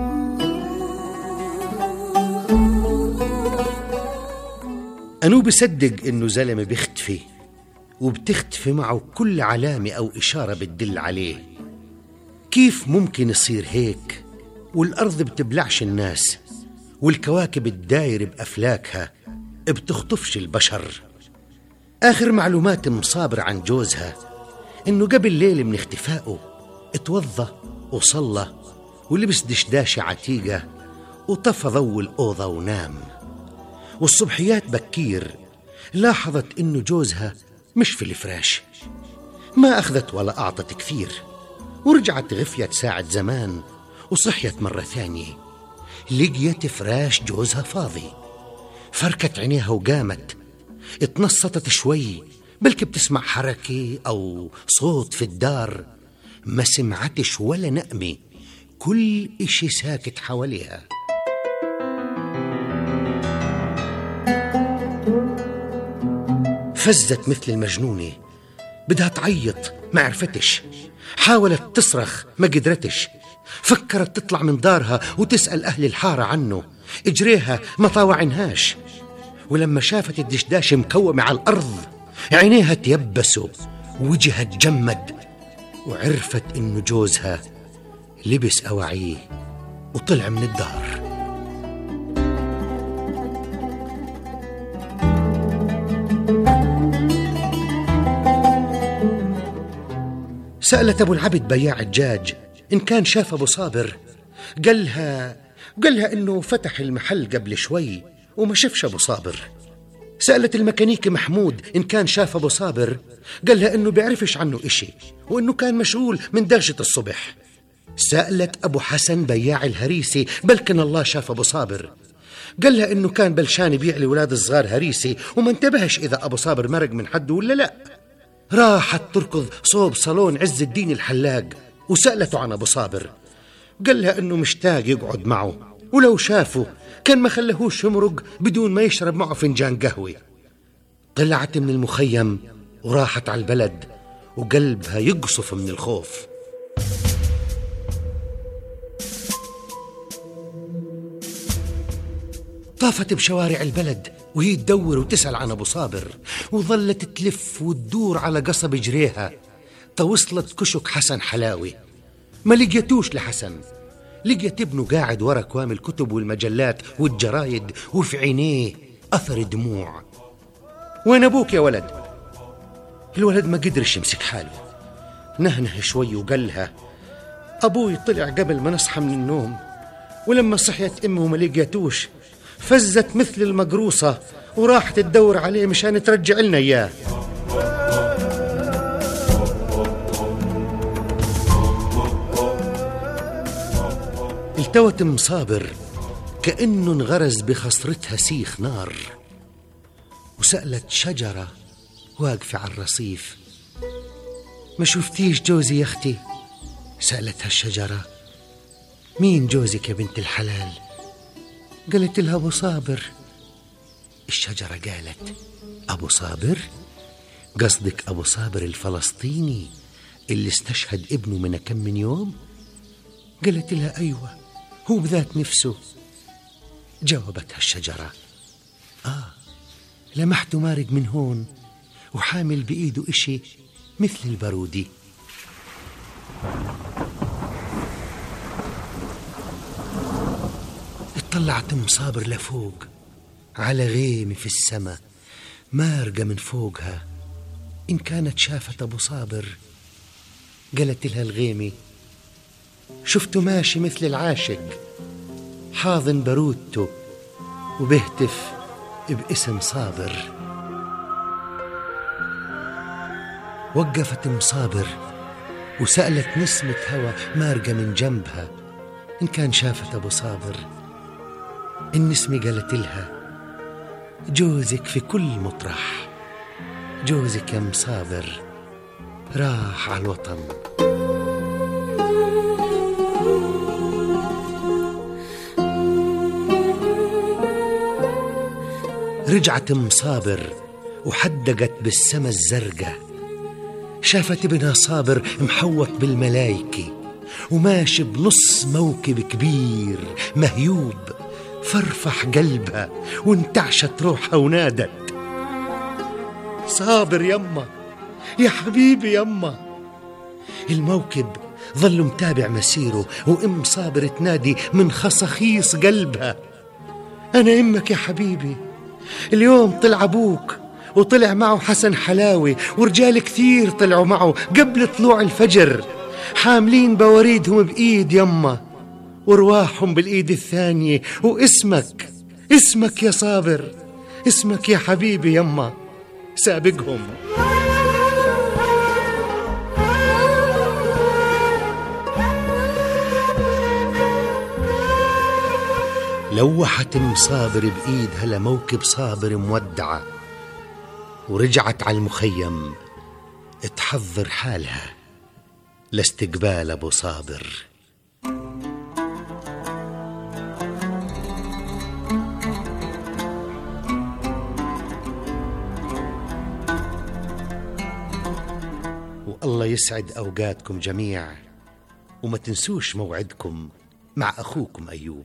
أنو بصدق إنه زلمة بيختفي وبتختفي معه كل علامة أو إشارة بتدل عليه. كيف ممكن يصير هيك والأرض بتبلعش الناس والكواكب الداير بأفلاكها بتخطفش البشر؟ آخر معلومات مصابر عن جوزها إنه قبل ليلة من اختفائه اتوضى وصلى ولبس دشداشة عتيقة وطفى ضوء الأوضة ونام. والصبحيات بكير لاحظت إنه جوزها مش في الفراش، ما أخذت ولا أعطت كثير، ورجعت غفيت ساعة زمان وصحيت مرة ثانية لقيت فراش جوزها فاضي. فركت عينيها وقامت، اتنصتت شوي بلكي بتسمع حركة أو صوت في الدار، ما سمعتش ولا نقمة، كل إشي ساكت حواليها. فزت مثل المجنونة، بدها تعيط ما عرفتش، حاولت تصرخ ما قدرتش، فكرت تطلع من دارها وتسأل أهل الحارة عنه، إجريها ما طاوعنهاش. ولما شافت الدشداش مكومة على الأرض عينيها تيبسوا وجهها تجمد، وعرفت إنه جوزها لبس أواعيه وطلع من الدار. سألت أبو العبد بياع الدجاج إن كان شاف أبو صابر. قالها إنه فتح المحل قبل شوي وما شافش أبو صابر. سألت الميكانيكي محمود إن كان شاف أبو صابر. قالها إنه بيعرفش عنه إشي وإنه كان مشغول من دغشة الصبح. سألت أبو حسن بياع الهريسي بلكن الله شاف أبو صابر. قالها إنه كان بلشان يبيع لولاد الصغار هريسي وما انتبهش إذا أبو صابر مرق من حده ولا لا. راحت تركض صوب صالون عز الدين الحلاق وسألته عن أبو صابر. قالها إنه مشتاق يقعد معه ولو شافه كان ما خلهوش يمرق بدون ما يشرب معه فنجان قهوة. طلعت من المخيم وراحت على البلد وقلبها يقصف من الخوف. طافت بشوارع البلد وهي تدور وتسأل عن أبو صابر، وظلت تلف وتدور على قصب جريها توصلت كشك حسن حلاوي. ما لقيتوش لحسن، لقيت ابنه قاعد ورا كوام الكتب والمجلات والجرايد وفي عينيه أثر دموع. وين أبوك يا ولد؟ الولد ما قدرش يمسك حاله، نهنه شوي وقالها أبوي طلع قبل ما نصحى من النوم، ولما صحيت أمه وما لقيتوش فزت مثل المقروصة وراحت تدور عليه مشان ترجع لنا إياه. التوت مصابر كأنه انغرز بخصرتها سيخ نار، وسألت شجرة واقفة على الرصيف ما شفتيش جوزي يا أختي؟ سألتها الشجرة مين جوزك يا بنت الحلال؟ قالت لها أبو صابر. الشجرة قالت أبو صابر؟ قصدك أبو صابر الفلسطيني اللي استشهد ابنه من كم من يوم؟ قالت لها أيوة هو بذات نفسه. جاوبتها الشجرة لمحته مارق من هون وحامل بإيده إشي مثل البارودي. اطلعت مصابر لفوق على غيمة في السماء مارقة من فوقها، إن كانت شافت أبو صابر. قالت لها الغيمة شفته ماشي مثل العاشق حاضن بارودته وبهتف باسم صابر. وقفت مصابر وسألت نسمة هوا مارقة من جنبها إن كان شافت أبو صابر. النسمة قالت لها جوزك في كل مطرح، جوزك يا مصابر راح على الوطن. رجعت مصابر وحدقت بالسما الزرقاء، شافت ابنها صابر محوط بالملايكة وماشي بنص موكب كبير مهيوب. فرفح قلبها وانتعشت روحها ونادت صابر يما يا حبيبي يما. الموكب ظل متابع مسيره وام صابر تنادي من خصخيص قلبها أنا أمك يا حبيبي. اليوم طلع أبوك وطلع معه حسن حلاوي ورجال كثير طلعوا معه قبل طلوع الفجر حاملين بوريدهم بإيد يما ورواحهم بالإيد الثانية، واسمك يا صابر، اسمك يا حبيبي يما سابقهم. لوحت مصابر بإيدها لموكب صابر مودعة ورجعت على المخيم تحضر حالها لاستقبال أبو صابر. والله يسعد أوقاتكم جميع، وما تنسوش موعدكم مع أخوكم أيوب.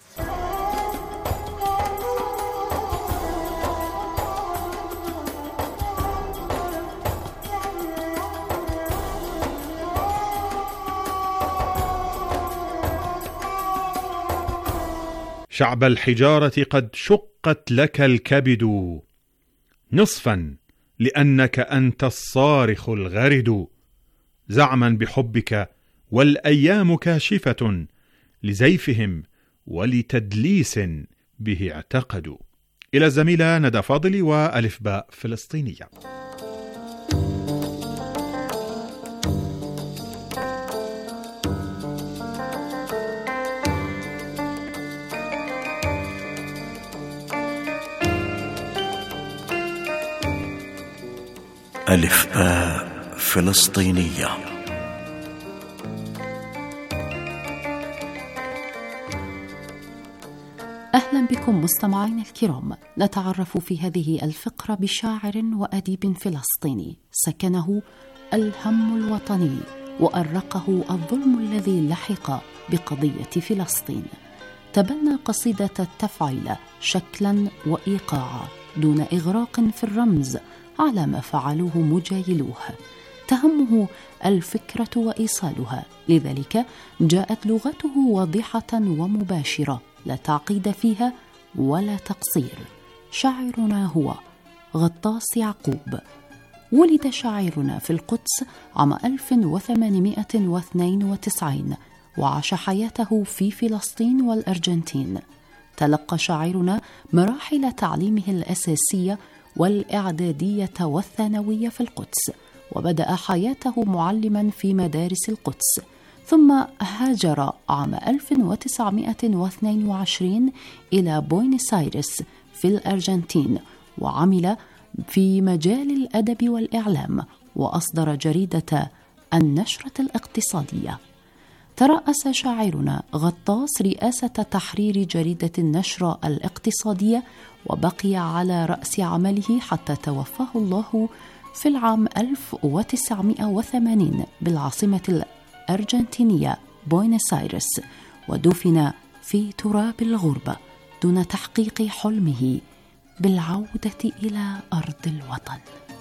شعب الحجارة قد شقت لك الكبد نصفا لأنك أنت الصارخ الغرد، زعما بحبك والأيام كاشفة لزيفهم ولتدليس به اعتقدوا. إلى الزميلة ندى فاضلي وألف باء فلسطينية. ألف باء فلسطينية. أهلا بكم مستمعين الكرام. نتعرف في هذه الفقرة بشاعر وأديب فلسطيني سكنه الهم الوطني وأرقه الظلم الذي لحق بقضية فلسطين. تبنى قصيدة التفعيل شكلا وإيقاعا دون إغراق في الرمز على ما فعلوه مجايلوه. تهمه الفكرة وإيصالها، لذلك جاءت لغته واضحة ومباشرة لا تعقيد فيها ولا تقصير. شاعرنا هو غطاس يعقوب. ولد شاعرنا في القدس عام 1892 وعاش حياته في فلسطين والأرجنتين. تلقى شاعرنا مراحل تعليمه الأساسية والإعدادية والثانوية في القدس، وبدأ حياته معلما في مدارس القدس، ثم هاجر عام 1922 إلى بوينس آيرس في الأرجنتين، وعمل في مجال الأدب والإعلام، وأصدر جريدة النشرة الاقتصادية. ترأس شاعرنا غطاس رئاسة تحرير جريدة النشرة الاقتصادية، وبقي على رأس عمله حتى توفاه الله في العام 1980 بالعاصمة الأرجنتينية بوينس آيرس، ودفن في تراب الغربة دون تحقيق حلمه بالعودة إلى أرض الوطن.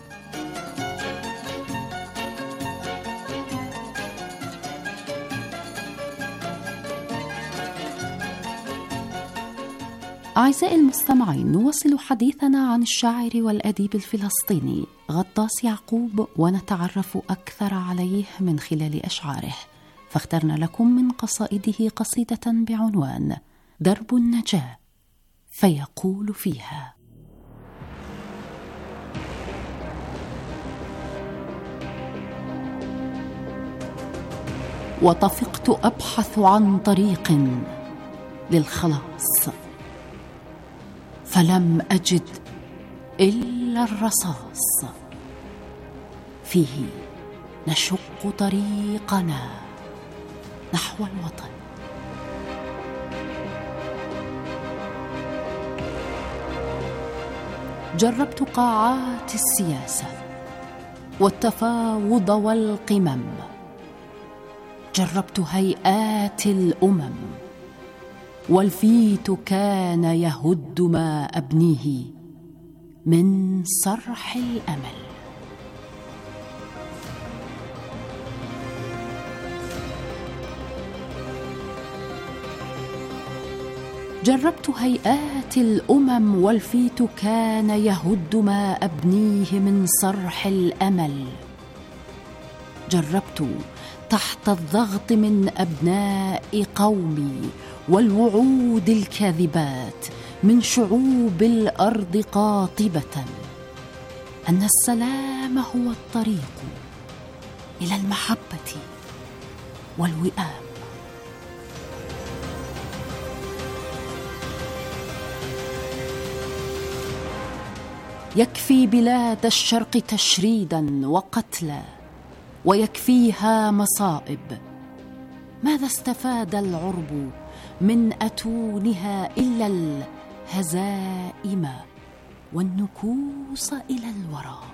أعزائي المستمعين، نواصل حديثنا عن الشاعر والأديب الفلسطيني غطاس يعقوب، ونتعرف أكثر عليه من خلال أشعاره. فاخترنا لكم من قصائده قصيدة بعنوان درب النجاة، فيقول فيها: وطفقت أبحث عن طريق للخلاص، فلم أجد إلا الرصاص، فيه نشق طريقنا نحو الوطن. جربت قاعات السياسة والتفاوض والقمم، جربت هيئات الأمم، والفيت كان يهد ما أبنيه من صرح الأمل. جربت هيئات الأمم، والفيت كان يهد ما أبنيه من صرح الأمل. جربت تحت الضغط من أبناء قومي والوعود الكاذبات من شعوب الأرض قاطبة أن السلام هو الطريق إلى المحبة والوئام. يكفي بلاد الشرق تشريدا وقتلا، ويكفيها مصائب. ماذا استفاد العرب من أتونها إلا الهزائم والنكوص إلى الوراء؟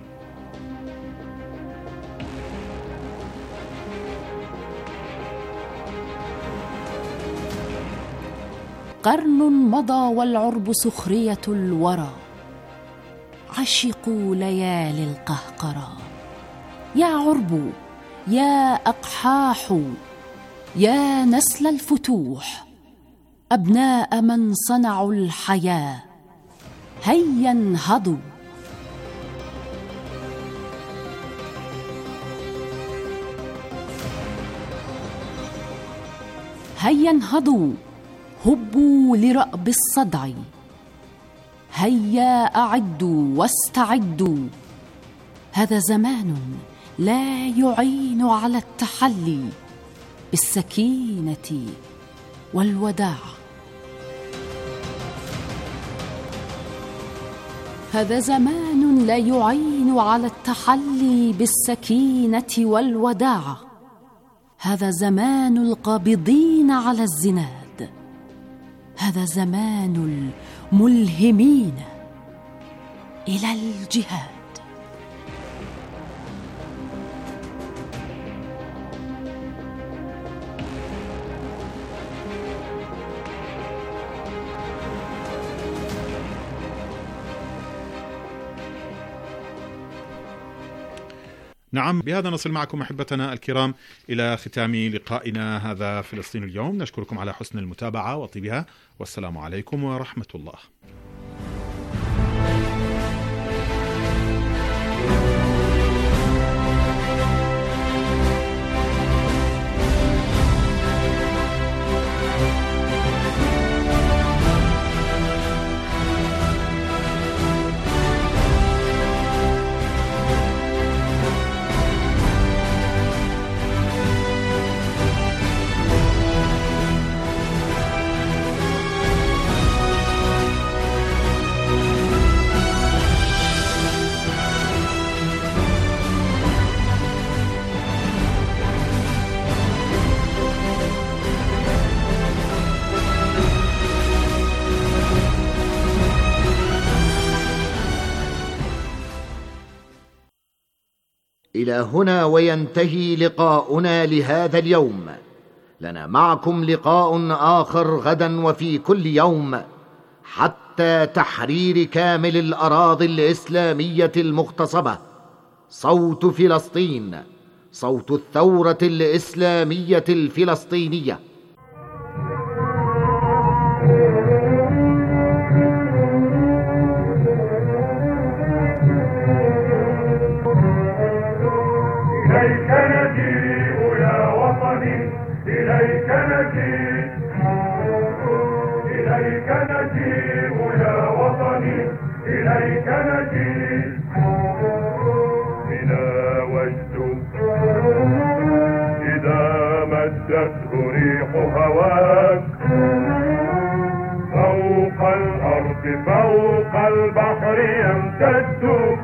قرن مضى والعرب سخرية الورى، عشقوا ليالي القهقرى. يا عرب، يا أقحاح، يا نسل الفتوح، أبناء من صنعوا الحياة، هيا انهضوا. هيا انهضوا، هبوا لرأب الصدع، هيا أعدوا واستعدوا. هذا زمان لا يعين على التحلي بالسكينة والوداع. هذا زمان لا يعين على التحلي بالسكينة والوداع. هذا زمان القابضين على الزناد. هذا زمان الملهمين إلى الجهاد. نعم، بهذا نصل معكم أحبتنا الكرام إلى ختام لقائنا هذا فلسطين اليوم. نشكركم على حسن المتابعة وطيبها، والسلام عليكم ورحمة الله. إلى هنا وينتهي لقاؤنا لهذا اليوم. لنا معكم لقاء آخر غدا وفي كل يوم حتى تحرير كامل الأراضي الإسلامية المغتصبة. صوت فلسطين، صوت الثورة الإسلامية الفلسطينية. إليك نجيء يا وطني، إليك نجيء، إليك نجيء يا وطني، إليك نجيء. بنا وجد إذا مدته ريح هواك، فوق الأرض فوق البحر يمتد.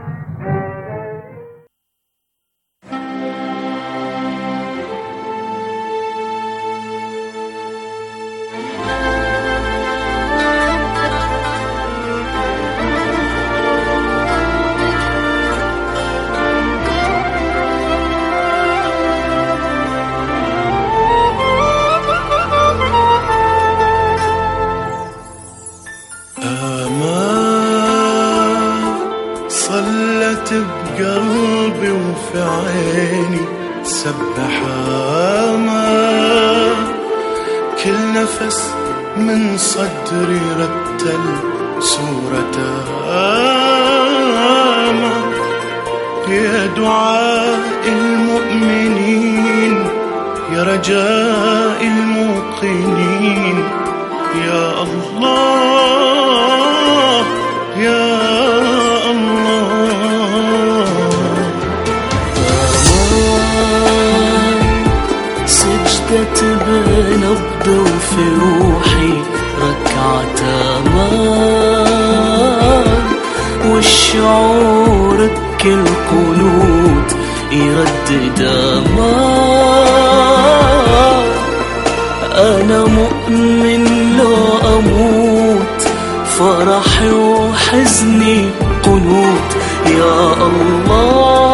بقلبي وفي عيني سبح آمال، كل نفس من صدري رتل سورة آمال. يا دعاء المؤمنين، يا رجاء الموقنين، يا الله يا بنبض وفي روحي ركعة أمان، والشعور بكل قنوت يردد أمان. أنا مؤمن لو أموت فرحي وحزني قنوت. يا الله